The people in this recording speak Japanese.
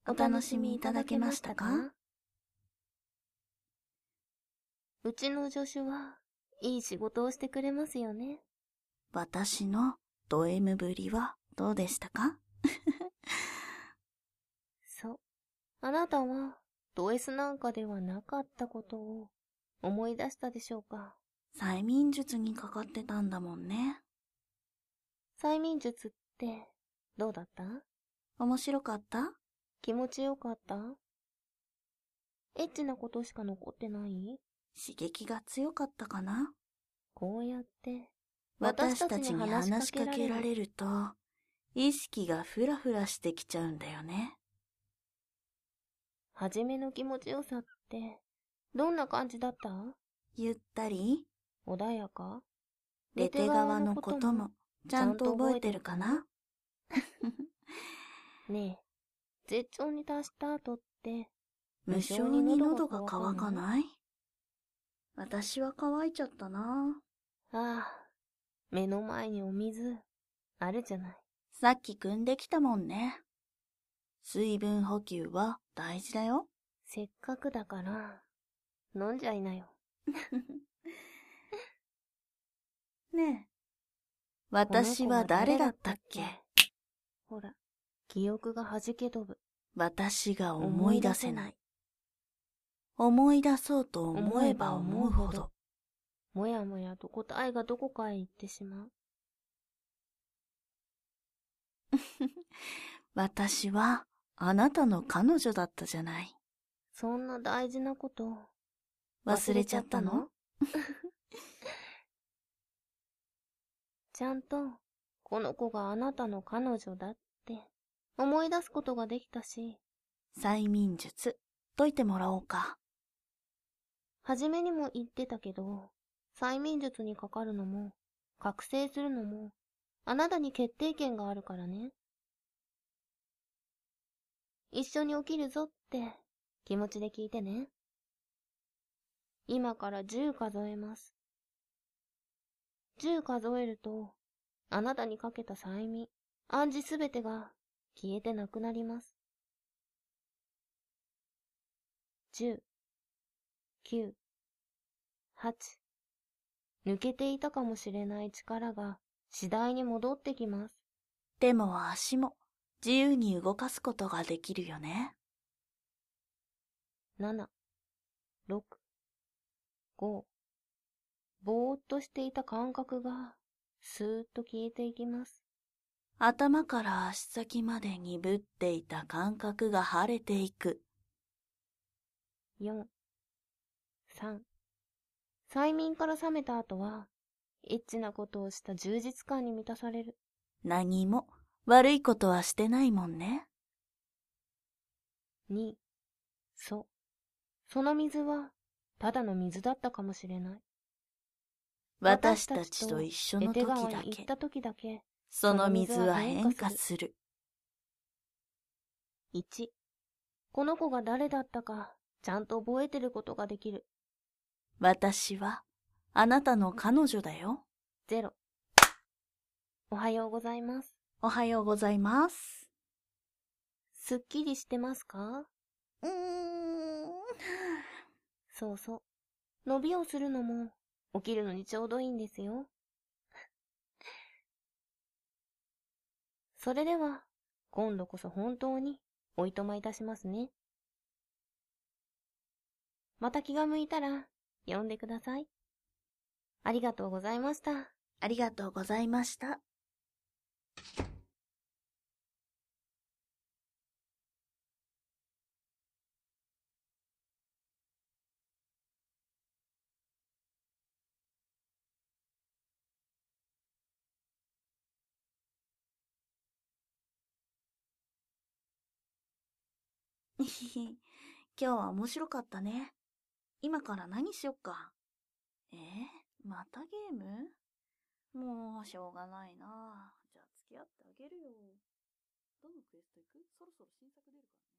お楽しみいただけましたか？ うちの助手はいい仕事をしてくれますよね。 私のド M ぶりはどうでしたか？ そう。あなたはド S なんかではなかったことを思い出したでしょうか？ 催眠術にかかってたんだもんね。 催眠術ってどうだった？ 面白かった？ 気持ちよかった？エッチなことしか残ってない？ 刺激が強かったかな？ こうやって私たちに話しかけられると、意識がふらふらしてきちゃうんだよね。 はじめの気持ちよさってどんな感じだった？ ゆったり？ 穏やか？ レテ側のこともちゃんと覚えてるかな？ ねえ、絶頂に達した後って無性に喉が渇かない？私は乾いちゃったな。 ああ、目の前にお水あるじゃない。 さっき汲んできたもんね。水分補給は大事だよ。 せっかくだから飲んじゃいなよ。 ねえ、私は誰だったっけ？ ほら、記憶が弾け飛ぶ。 私が思い出せない。思い出そうと思えば思うほど。 もやもやと答えがどこかへ行ってしまう。 私はあなたの彼女だったじゃない。 そんな大事なこと忘れちゃったの？ ちゃんとこの子があなたの彼女だって思い出すことができたし、 催眠術解いてもらおうか。 はじめにも言ってたけど、催眠術にかかるのも覚醒するのもあなたに決定権があるからね。一緒に起きるぞって気持ちで聞いてね。今から10数えます。10数えると、あなたにかけた催眠、暗示すべてが消えてなくなります。10、9、8、抜けていたかもしれない力が次第に戻ってきます。 でも足も自由に動かすことができるよね。 7、6、5、ぼーっとしていた感覚がスーッと消えていきます。 頭から足先まで鈍っていた感覚が晴れていく。 4、3、催眠から覚めた後は、エッチなことをした充実感に満たされる。 何も悪いことはしてないもんね。 2、その水は、ただの水だったかもしれない。 私たちと一緒の時だけ、その水は変化する。 1、この子が誰だったか、ちゃんと覚えてることができる。 私は、あなたの彼女だよ。 0、おはようございます。 おはようございます。 すっきりしてますか？そうそう。伸びをするのも、起きるのにちょうどいいんですよ。それでは、今度こそ本当においとまいたしますね。また気が向いたら、呼んでください。ありがとうございました。 ありがとうございました。今日は面白かったね。今から何しよっか。またゲーム？もうしょうがないな。じゃあ付き合ってあげるよ。どのクエスト行く？そろそろ新作出るからね。